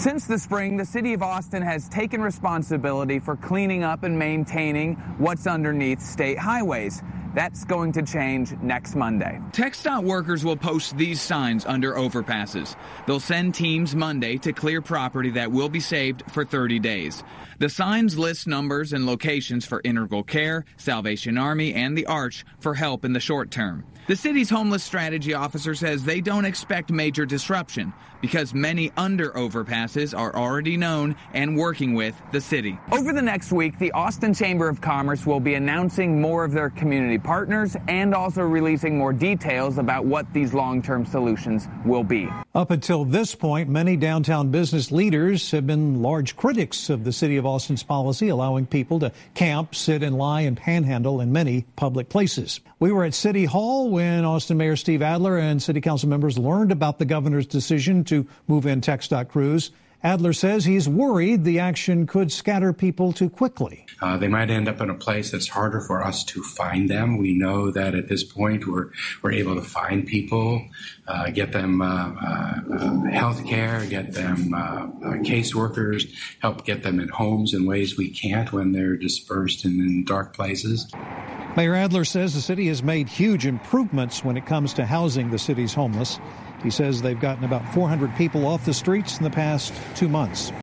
Since the spring, the city of Austin has taken responsibility for cleaning up and maintaining what's underneath state highways. That's going to change next Monday. TxDOT workers will post these signs under overpasses. They'll send teams Monday to clear property that will be saved for 30 days. The signs list numbers and locations for Integral Care, Salvation Army, and the Arch for help in the short term. The city's homeless strategy officer says they don't expect major disruption because many under overpasses are already known and working with the city. Over the next week, the Austin Chamber of Commerce will be announcing more of their community partners and also releasing more details about what these long-term solutions will be. Up until this point, many downtown business leaders have been large critics of the city of Austin's policy allowing people to camp, sit and lie and panhandle in many public places. We were at City Hall when Austin Mayor Steve Adler and city council members learned about the governor's decision to move in TxDOT crews. Adler says he's worried the action could scatter people too quickly. They might end up in a place that's harder for us to find them. We know that at this point we're able to find people, get them health care, get them caseworkers, help get them in homes in ways we can't when they're dispersed in dark places. Mayor Adler says the city has made huge improvements when it comes to housing the city's homeless. He says they've gotten about 400 people off the streets in the past 2 months.